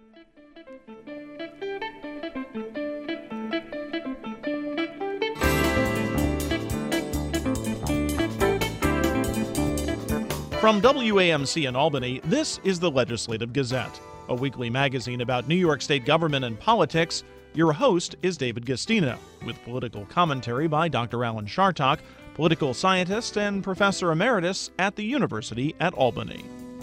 From WAMC in Albany, this is the Legislative Gazette, a weekly magazine about New York State government and politics. Your host is David Gastino, with political commentary by Dr. Alan Chartock, political scientist and professor emeritus at the University at Albany.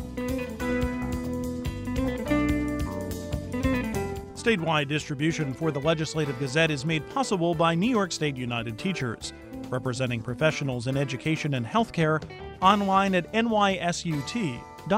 Statewide distribution for the Legislative Gazette is made possible by New York State United Teachers, representing professionals in education and healthcare, online at nysut.org.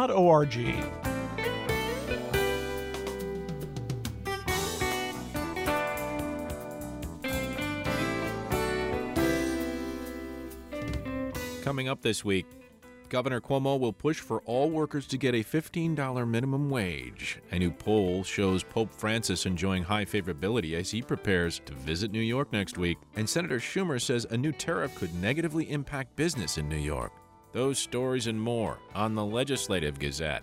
Coming up this week, Governor Cuomo will push for all workers to get a $15 minimum wage. A new poll shows Pope Francis enjoying high favorability as he prepares to visit New York next week. And Senator Schumer says a new tariff could negatively impact business in New York. Those stories and more on the Legislative Gazette.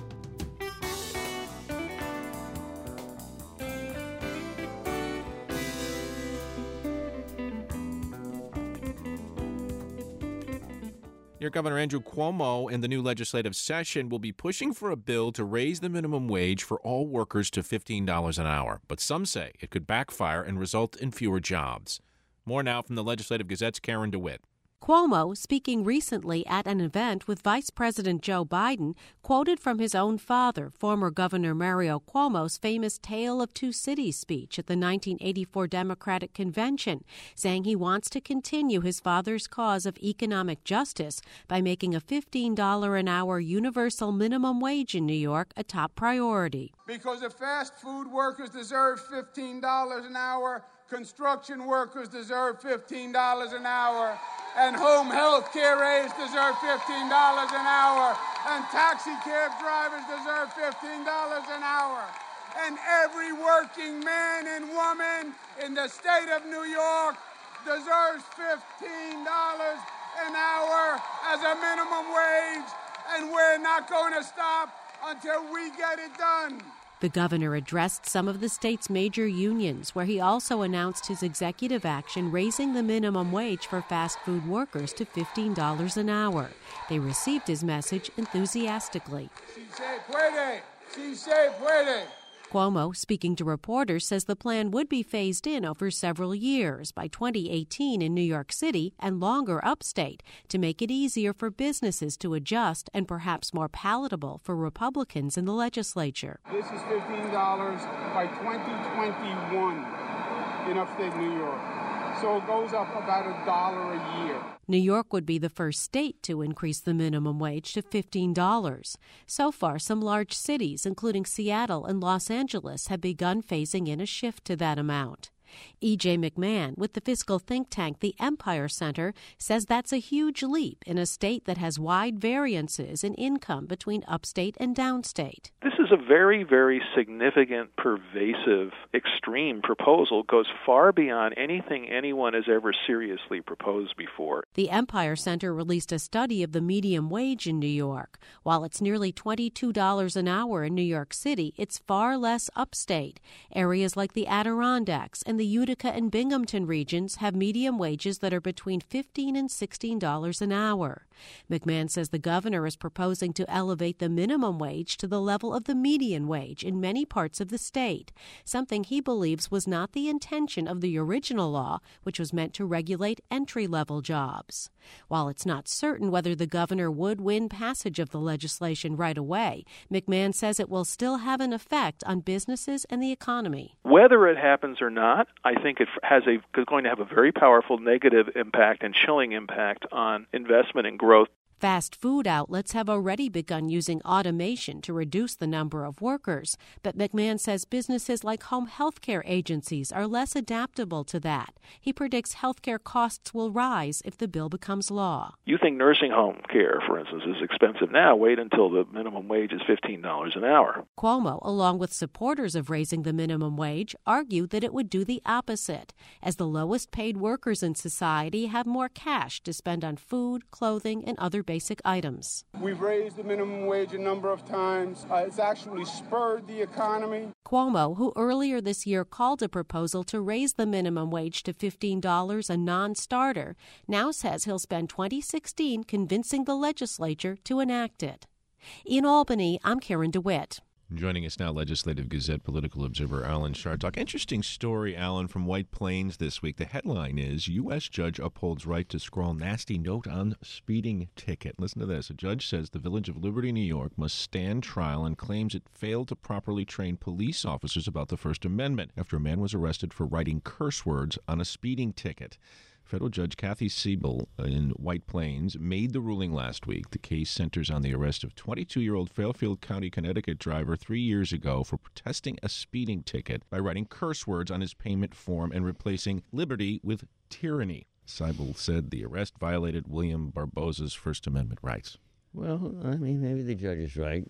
Your Governor Andrew Cuomo in the new legislative session will be pushing for a bill to raise the minimum wage for all workers to $15 an hour. But some say it could backfire and result in fewer jobs. More now from the Legislative Gazette's Karen DeWitt. Cuomo, speaking recently at an event with Vice President Joe Biden, quoted from his own father, former Governor Mario Cuomo's famous Tale of Two Cities speech at the 1984 Democratic Convention, saying he wants to continue his father's cause of economic justice by making a $15 an hour universal minimum wage in New York a top priority. Because if fast food workers deserve $15 an hour, construction workers deserve $15 an hour, and home health care aides deserve $15 an hour, and taxi cab drivers deserve $15 an hour. And every working man and woman in the state of New York deserves $15 an hour as a minimum wage, and we're not going to stop until we get it done. The governor addressed some of the state's major unions, where he also announced his executive action raising the minimum wage for fast food workers to $15 an hour. They received his message enthusiastically. Si se puede. Si se puede. Cuomo, speaking to reporters, says the plan would be phased in over several years, by 2018 in New York City and longer upstate, to make it easier for businesses to adjust and perhaps more palatable for Republicans in the legislature. This is $15 by 2021 in upstate New York. So it goes up about $1 a year. New York would be the first state to increase the minimum wage to $15. So far, some large cities, including Seattle and Los Angeles, have begun phasing in a shift to that amount. E.J. McMahon, with the fiscal think tank the Empire Center, says that's a huge leap in a state that has wide variances in income between upstate and downstate. This is a very, very significant, pervasive, extreme proposal. It goes far beyond anything anyone has ever seriously proposed before. The Empire Center released a study of the median wage in New York. While it's nearly $22 an hour in New York City, it's far less upstate. Areas like the Adirondacks and the Utica and Binghamton regions have median wages that are between $15 and $16 an hour. McMahon says the governor is proposing to elevate the minimum wage to the level of the median wage in many parts of the state, something he believes was not the intention of the original law, which was meant to regulate entry-level jobs. While it's not certain whether the governor would win passage of the legislation right away, McMahon says it will still have an effect on businesses and the economy. Whether it happens or not, I think it is going to have a very powerful negative impact and chilling impact on investment and growth. Fast food outlets have already begun using automation to reduce the number of workers, but McMahon says businesses like home health care agencies are less adaptable to that. He predicts health care costs will rise if the bill becomes law. You think nursing home care, for instance, is expensive now. Wait until the minimum wage is $15 an hour. Cuomo, along with supporters of raising the minimum wage, argue that it would do the opposite, as the lowest paid workers in society have more cash to spend on food, clothing, and other basic items. We've raised the minimum wage a number of times. It's actually spurred the economy. Cuomo, who earlier this year called a proposal to raise the minimum wage to $15 a non-starter, now says he'll spend 2016 convincing the legislature to enact it. In Albany, I'm Karen DeWitt. Joining us now, Legislative Gazette political observer Alan Chartock. Interesting story, Alan, from White Plains this week. The headline is, U.S. judge upholds right to scrawl nasty note on speeding ticket. Listen to this. A judge says the Village of Liberty, New York, must stand trial and claims it failed to properly train police officers about the First Amendment after a man was arrested for writing curse words on a speeding ticket. Federal Judge Kathy Siebel in White Plains made the ruling last week. The case centers on the arrest of 22-year-old Fairfield County, Connecticut driver 3 years ago for protesting a speeding ticket by writing curse words on his payment form and replacing liberty with tyranny. Siebel said the arrest violated William Barbosa's First Amendment rights. Well, I mean, maybe the judge is right.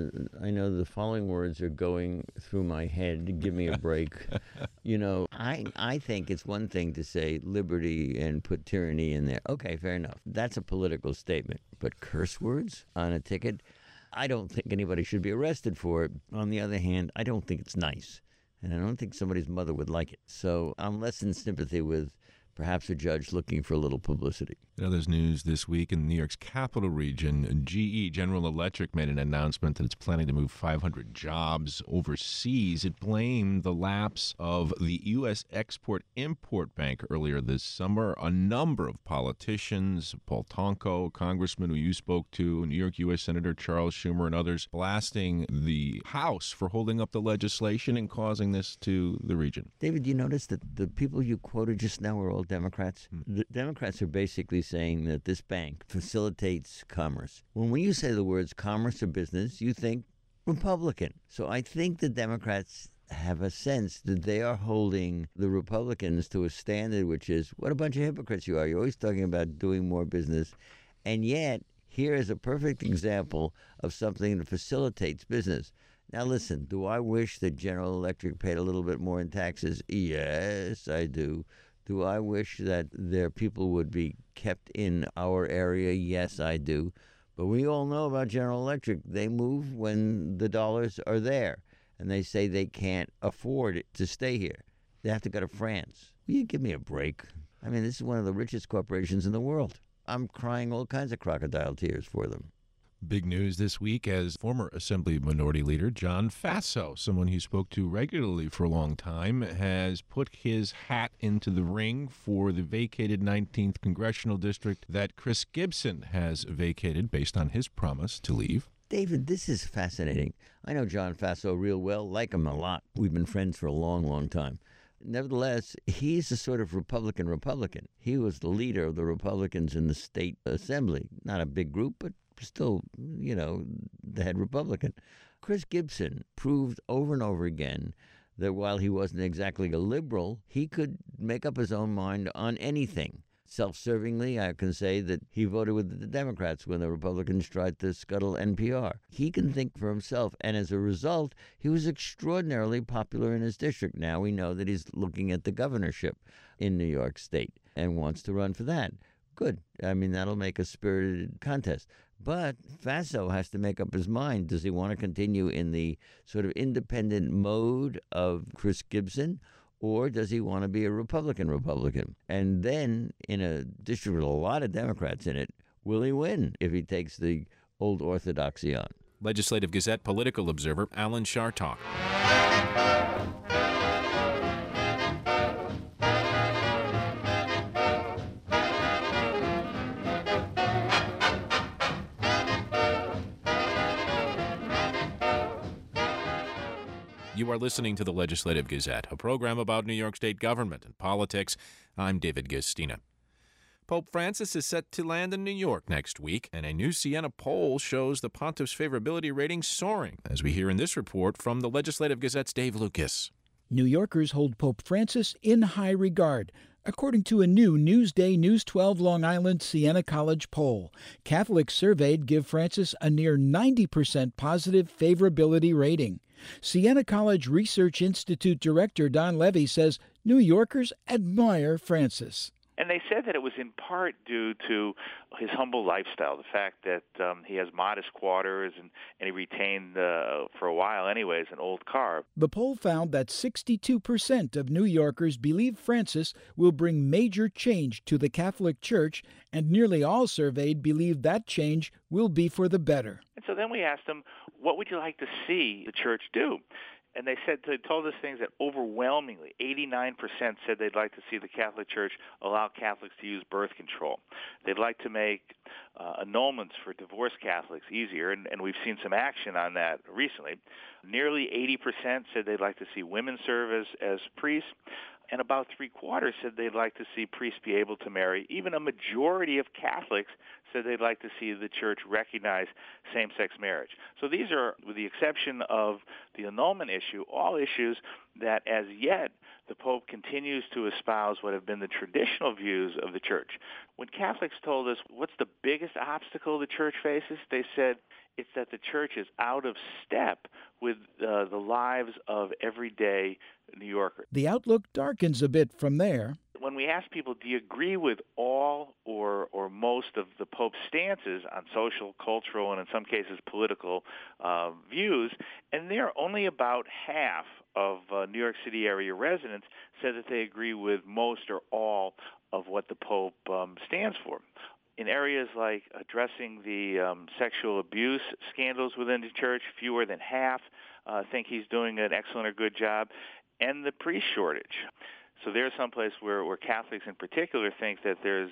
I know the following words are going through my head. Give me a break. You know, I think it's one thing to say liberty and put tyranny in there. Okay, fair enough. That's a political statement. But curse words on a ticket? I don't think anybody should be arrested for it. On the other hand, I don't think it's nice. And I don't think somebody's mother would like it. So I'm less in sympathy with perhaps a judge looking for a little publicity. In other news this week, in New York's capital region, GE, General Electric, made an announcement that it's planning to move 500 jobs overseas. It blamed the lapse of the U.S. Export-Import Bank earlier this summer. A number of politicians, Paul Tonko, congressman who you spoke to, New York U.S. Senator Charles Schumer, and others, blasting the House for holding up the legislation and causing this to the region. David, you notice that the people you quoted just now were all Democrats? The Democrats are basically saying that this bank facilitates commerce. When you say the words commerce or business, you think Republican. So I think the Democrats have a sense that they are holding the Republicans to a standard which is, what a bunch of hypocrites you are. You're always talking about doing more business. And yet, here is a perfect example of something that facilitates business. Now listen, do I wish that General Electric paid a little bit more in taxes? Yes, I do. Do I wish that their people would be kept in our area? Yes, I do. But we all know about General Electric. They move when the dollars are there, and they say they can't afford to stay here. They have to go to France. Will you give me a break? I mean, this is one of the richest corporations in the world. I'm crying all kinds of crocodile tears for them. Big news this week as former Assembly Minority Leader John Faso, someone he spoke to regularly for a long time, has put his hat into the ring for the vacated 19th Congressional District that Chris Gibson has vacated based on his promise to leave. David, this is fascinating. I know John Faso real well, like him a lot. We've been friends for a long, long time. Nevertheless, he's a sort of Republican. He was the leader of the Republicans in the state assembly. Not a big group, but still, you know, the head Republican. Chris Gibson proved over and over again that while he wasn't exactly a liberal, he could make up his own mind on anything. Self-servingly, I can say that he voted with the Democrats when the Republicans tried to scuttle NPR. He can think for himself, and as a result, he was extraordinarily popular in his district. Now we know that he's looking at the governorship in New York State and wants to run for that. Good. I mean, that'll make a spirited contest. But Faso has to make up his mind. Does he want to continue in the sort of independent mode of Chris Gibson, or does he want to be a Republican? And then, in a district with a lot of Democrats in it, will he win if he takes the old orthodoxy on? Legislative Gazette political observer Alan Chartock. You are listening to the Legislative Gazette, a program about New York State government and politics. I'm David Gastina. Pope Francis is set to land in New York next week, and a new Siena poll shows the pontiff's favorability rating soaring, as we hear in this report from the Legislative Gazette's Dave Lucas. New Yorkers hold Pope Francis in high regard, according to a new Newsday News 12 Long Island Siena College poll. Catholics surveyed give Francis a near 90% positive favorability rating. Siena College Research Institute Director Don Levy says New Yorkers admire Francis. And they said that it was in part due to his humble lifestyle, the fact that he has modest quarters and he retained, for a while anyways, an old car. The poll found that 62% of New Yorkers believe Francis will bring major change to the Catholic Church, and nearly all surveyed believe that change will be for the better. And so then we asked them, what would you like to see the church do? And they told us things that overwhelmingly, 89% said they'd like to see the Catholic Church allow Catholics to use birth control. They'd like to make annulments for divorced Catholics easier, and we've seen some action on that recently. Nearly 80% said they'd like to see women serve as priests, and about three-quarters said they'd like to see priests be able to marry. Even a majority of Catholics said they'd like to see the church recognize same-sex marriage. So these are, with the exception of the annulment issue, all issues that as yet the Pope continues to espouse what have been the traditional views of the church. When Catholics told us what's the biggest obstacle the church faces, they said it's that the church is out of step with the lives of everyday New Yorkers. The outlook darkens a bit from there. When we ask people, do you agree with all or most of the Pope's stances on social, cultural, and in some cases political views, and they're only about half of New York City area residents said that they agree with most or all of what the Pope stands for. In areas like addressing the sexual abuse scandals within the church, fewer than half think he's doing an excellent or good job, and the priest shortage. So there's some place where Catholics in particular think that there's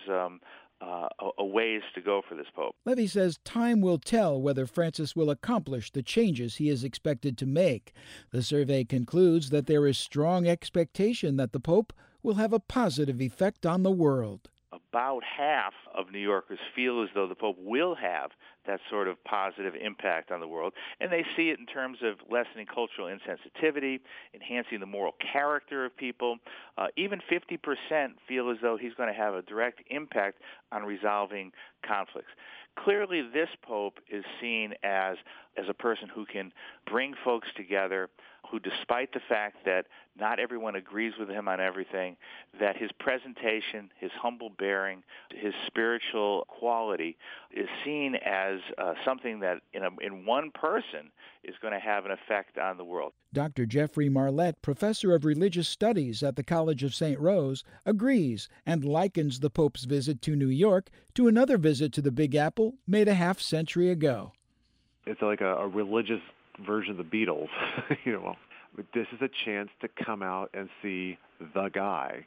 a ways to go for this Pope. Levy says time will tell whether Francis will accomplish the changes he is expected to make. The survey concludes that there is strong expectation that the Pope will have a positive effect on the world. About half of New Yorkers feel as though the Pope will have that sort of positive impact on the world, and they see it in terms of lessening cultural insensitivity, enhancing the moral character of people. Even 50% feel as though he's going to have a direct impact on resolving conflicts. Clearly, this Pope is seen as a person who can bring folks together, who, despite the fact that not everyone agrees with him on everything, that his presentation, his humble bearing, his spiritual quality is seen as something that in one person is going to have an effect on the world. Dr. Jeffrey Marlette, professor of religious studies at the College of St. Rose, agrees and likens the Pope's visit to New York to another visit to the Big Apple made a half-century ago. It's like a religious version of the Beatles. This is a chance to come out and see the guy.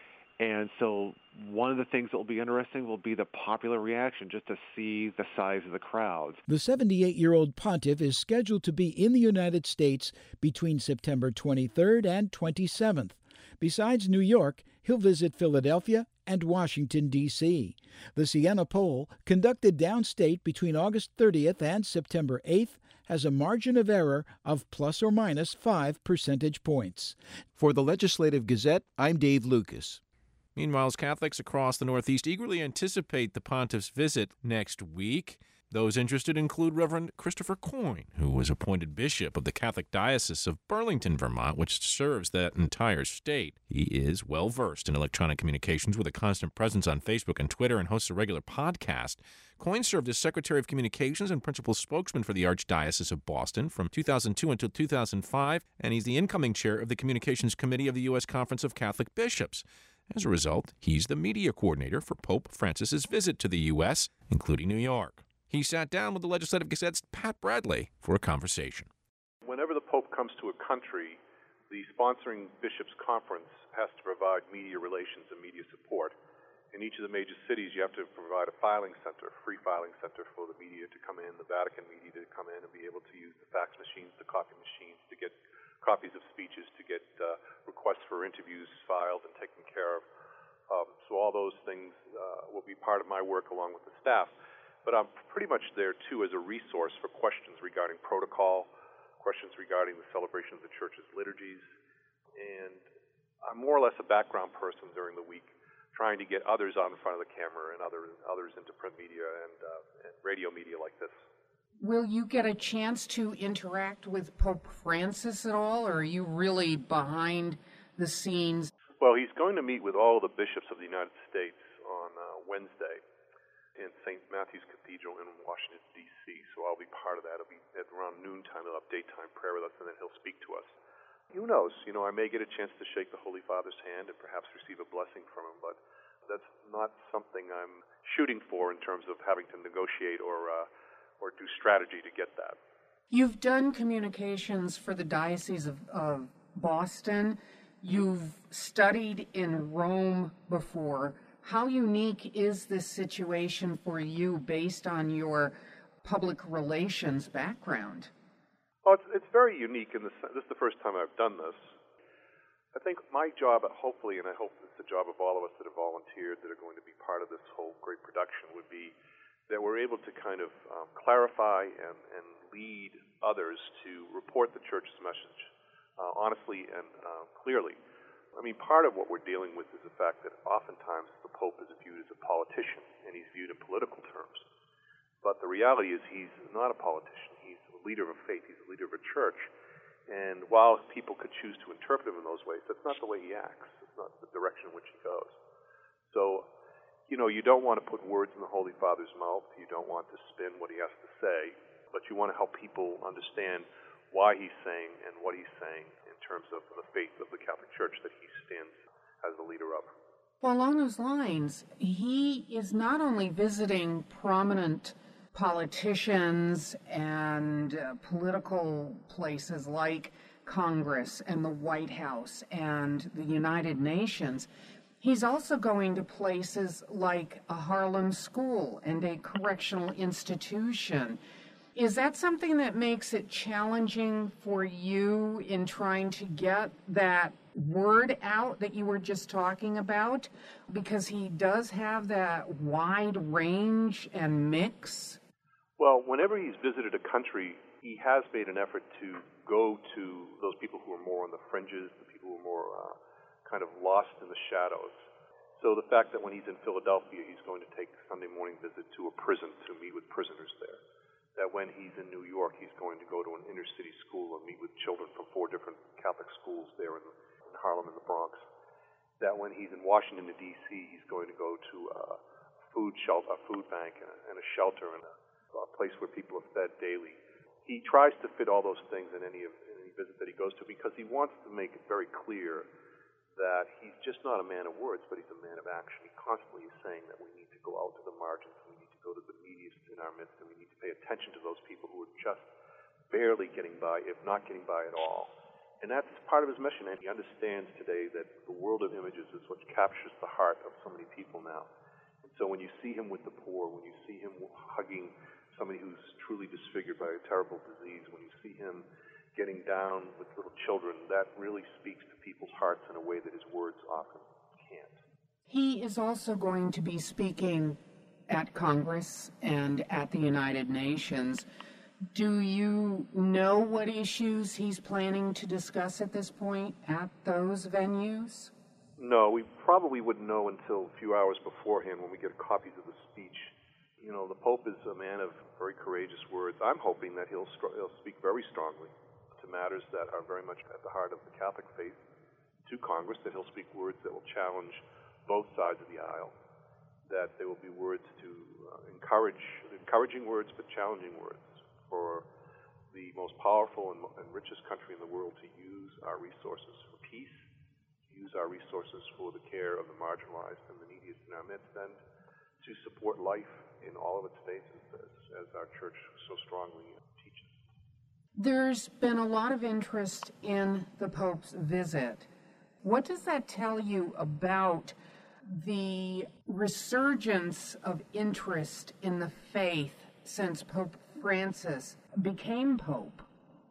And so one of the things that will be interesting will be the popular reaction, just to see the size of the crowds. The 78-year-old pontiff is scheduled to be in the United States between September 23rd and 27th. Besides New York, he'll visit Philadelphia and Washington, D.C. The Siena poll, conducted downstate between August 30th and September 8th, has a margin of error of plus or minus 5 percentage points. For the Legislative Gazette, I'm Dave Lucas. Meanwhile, Catholics across the Northeast eagerly anticipate the pontiff's visit next week. Those interested include Reverend Christopher Coyne, who was appointed bishop of the Catholic Diocese of Burlington, Vermont, which serves that entire state. He is well-versed in electronic communications with a constant presence on Facebook and Twitter and hosts a regular podcast. Coyne served as Secretary of Communications and principal spokesman for the Archdiocese of Boston from 2002 until 2005, and he's the incoming chair of the Communications Committee of the U.S. Conference of Catholic Bishops. As a result, he's the media coordinator for Pope Francis's visit to the U.S., including New York. He sat down with the Legislative Gazette's Pat Bradley for a conversation. Whenever the Pope comes to a country, the sponsoring bishops' conference has to provide media relations and media support. In each of the major cities, you have to provide a filing center, a free filing center for the media to come in, the Vatican media to come in and be able to use the fax machines, the copy machines, to get copies of speeches, to get requests for interviews filed and taken care of. So all those things will be part of my work along with the staff. But I'm pretty much there, too, as a resource for questions regarding protocol, questions regarding the celebration of the Church's liturgies. And I'm more or less a background person during the week, trying to get others out in front of the camera and others into print media and radio media like this. Will you get a chance to interact with Pope Francis at all, or are you really behind the scenes? Well, he's going to meet with all the bishops of the United States on Wednesday in St. Matthew's Cathedral in Washington, D.C., so I'll be part of that. It'll be at around noontime. He'll have daytime prayer with us, and then he'll speak to us. Who knows? I may get a chance to shake the Holy Father's hand and perhaps receive a blessing from him, but that's not something I'm shooting for in terms of having to negotiate or do strategy to get that. You've done communications for the Diocese of Boston. You've studied in Rome before. How unique is this situation for you based on your public relations background? Oh, it's very unique. This is the first time I've done this. I think my job, hopefully, and I hope it's the job of all of us that have volunteered that are going to be part of this whole great production, would be that we're able to kind of clarify and lead others to report the Church's message honestly and clearly. I mean, part of what we're dealing with is the fact that oftentimes the Pope is viewed as a politician, and he's viewed in political terms. But the reality is he's not a politician. He's a leader of faith. He's a leader of a church. And while people could choose to interpret him in those ways, that's not the way he acts. It's not the direction in which he goes. So, you don't want to put words in the Holy Father's mouth. You don't want to spin what he has to say. But you want to help people understand why he's saying and what he's saying in terms of the faith of the Catholic Church that he stands as the leader of. Well, along those lines, he is not only visiting prominent politicians and political places like Congress and the White House and the United Nations, he's also going to places like a Harlem school and a correctional institution. Is that something that makes it challenging for you in trying to get that word out that you were just talking about? Because he does have that wide range and mix. Well, whenever he's visited a country, he has made an effort to go to those people who are more on the fringes, the people who are more kind of lost in the shadows. So the fact that when he's in Philadelphia, he's going to take a Sunday morning visit to a prison to meet with prisoners there. That when he's in New York, he's going to go to an inner-city school and meet with children from 4 different Catholic schools there in Harlem and the Bronx. That when he's in Washington, D.C., he's going to go to a food bank and a shelter and a place where people are fed daily. He tries to fit all those things in any visit that he goes to because he wants to make it very clear that he's just not a man of words, but he's a man of action. He constantly is saying that we need to go out to the margins, we need to go to the neediest in our midst, and we need to pay attention to those people who are just barely getting by, if not getting by at all. And that's part of his mission, and he understands today that the world of images is what captures the heart of so many people now. And so when you see him with the poor, when you see him hugging somebody who's truly disfigured by a terrible disease, when you see him getting down with little children, that really speaks to people's hearts in a way that his words often can't. He is also going to be speaking at Congress and at the United Nations. Do you know what issues he's planning to discuss at this point at those venues? No, we probably wouldn't know until a few hours beforehand when we get copies of the speech. The Pope is a man of very courageous words. I'm hoping that he'll speak very strongly to matters that are very much at the heart of the Catholic faith, to Congress, that he'll speak words that will challenge both sides of the aisle, that there will be words to encouraging words but challenging words for the most powerful and richest country in the world to use our resources for peace, use our resources for the care of the marginalized and the neediest in our midst, and to support life in all of its phases as our church so strongly teaches. There's been a lot of interest in the Pope's visit. What does that tell you about the resurgence of interest in the faith since Pope Francis became Pope?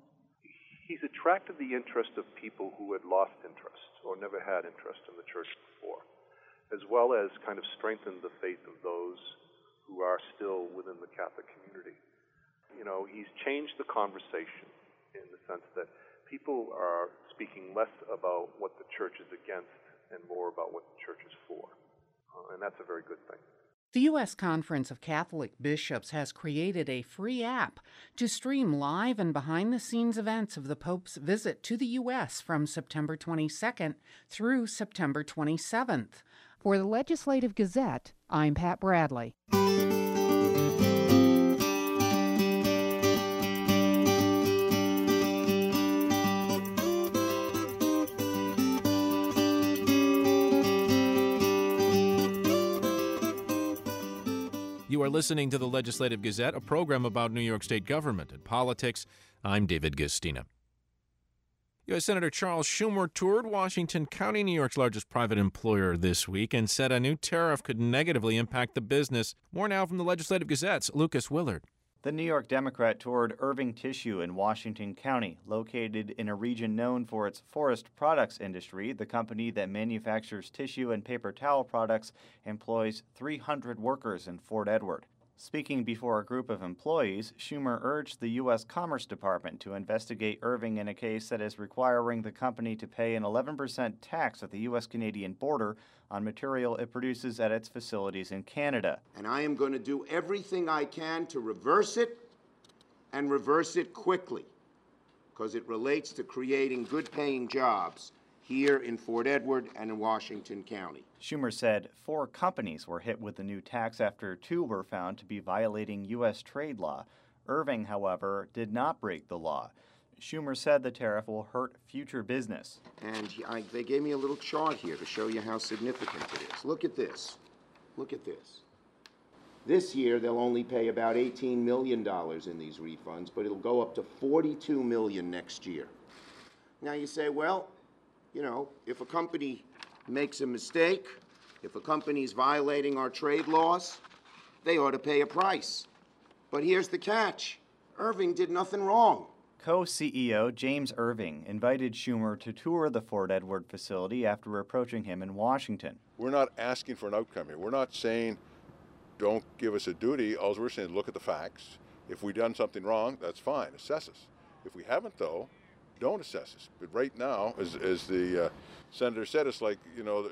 He's attracted the interest of people who had lost interest or never had interest in the church before, as well as kind of strengthened the faith of those who are still within the Catholic community. He's changed the conversation in the sense that people are speaking less about what the church is against and more about what the church is for. And that's a very good thing. The U.S. Conference of Catholic Bishops has created a free app to stream live and behind-the-scenes events of the Pope's visit to the U.S. from September 22nd through September 27th. For the Legislative Gazette, I'm Pat Bradley. You are listening to the Legislative Gazette, a program about New York State government and politics. I'm David Gastina. U.S. Senator Charles Schumer toured Washington County, New York's largest private employer, this week and said a new tariff could negatively impact the business. More now from the Legislative Gazette's Lucas Willard. The New York Democrat toured Irving Tissue in Washington County, located in a region known for its forest products industry. The company that manufactures tissue and paper towel products employs 300 workers in Fort Edward. Speaking before a group of employees, Schumer urged the U.S. Commerce Department to investigate Irving in a case that is requiring the company to pay an 11% tax at the U.S.-Canadian border on material it produces at its facilities in Canada. And I am going to do everything I can to reverse it, and reverse it quickly, because it relates to creating good-paying jobs here in Fort Edward and in Washington County. Schumer said 4 companies were hit with the new tax after 2 were found to be violating U.S. trade law. Irving, however, did not break the law. Schumer said the tariff will hurt future business. And they gave me a little chart here to show you how significant it is. Look at this. Look at this. This year, they'll only pay about $18 million in these refunds, but it'll go up to $42 million next year. Now you say, well, you know, if a company makes a mistake, if a company's violating our trade laws, they ought to pay a price. But here's the catch. Irving did nothing wrong. Co-CEO James Irving invited Schumer to tour the Fort Edward facility after approaching him in Washington. We're not asking for an outcome here. We're not saying don't give us a duty. All we're saying is look at the facts. If we've done something wrong, that's fine. Assess us. If we haven't, though, don't assess us. But right now, as the senator said, it's like, you know,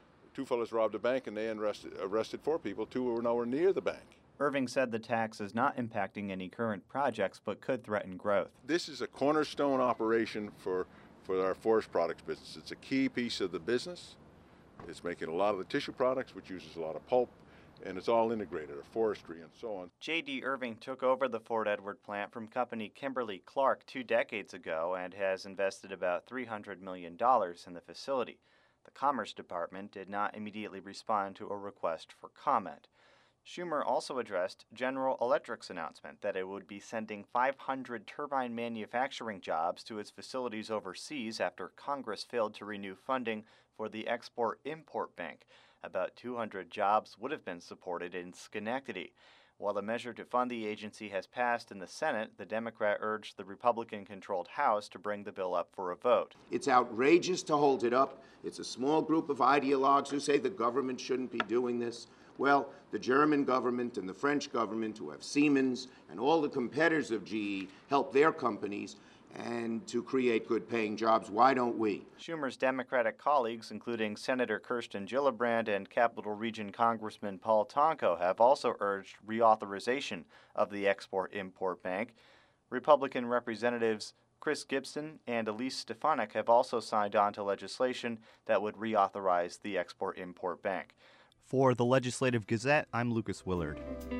2 fellas robbed a bank and they arrested 4 people. 2 were nowhere near the bank. Irving said the tax is not impacting any current projects but could threaten growth. This is a cornerstone operation for our forest products business. It's a key piece of the business. It's making a lot of the tissue products, which uses a lot of pulp, and it's all integrated, forestry and so on. J.D. Irving took over the Fort Edward plant from company Kimberly-Clark 2 decades ago and has invested about $300 million in the facility. The Commerce Department did not immediately respond to a request for comment. Schumer also addressed General Electric's announcement that it would be sending 500 turbine manufacturing jobs to its facilities overseas after Congress failed to renew funding for the Export-Import Bank. About 200 jobs would have been supported in Schenectady. While the measure to fund the agency has passed in the Senate, the Democrat urged the Republican-controlled House to bring the bill up for a vote. It's outrageous to hold it up. It's a small group of ideologues who say the government shouldn't be doing this. Well, the German government and the French government, who have Siemens and all the competitors of GE, help their companies and to create good-paying jobs. Why don't we? Schumer's Democratic colleagues, including Senator Kirsten Gillibrand and Capital Region Congressman Paul Tonko, have also urged reauthorization of the Export-Import Bank. Republican Representatives Chris Gibson and Elise Stefanik have also signed on to legislation that would reauthorize the Export-Import Bank. For the Legislative Gazette, I'm Lucas Willard.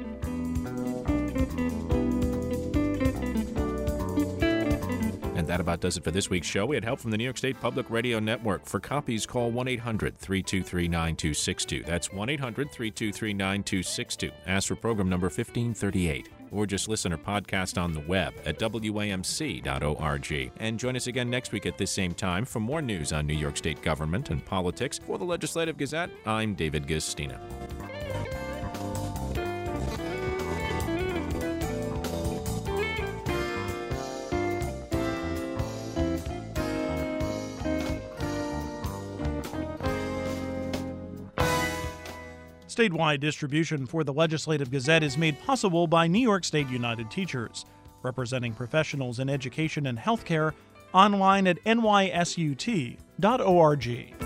And that about does it for this week's show. We had help from the New York State Public Radio Network. For copies, call 1-800-323-9262. That's 1-800-323-9262. Ask for program number 1538. Or just listen or podcast on the web at WAMC.org. And join us again next week at this same time for more news on New York State government and politics. For the Legislative Gazette, I'm David Gastina. Statewide distribution for the Legislative Gazette is made possible by New York State United Teachers, representing professionals in education and healthcare, online at nysut.org.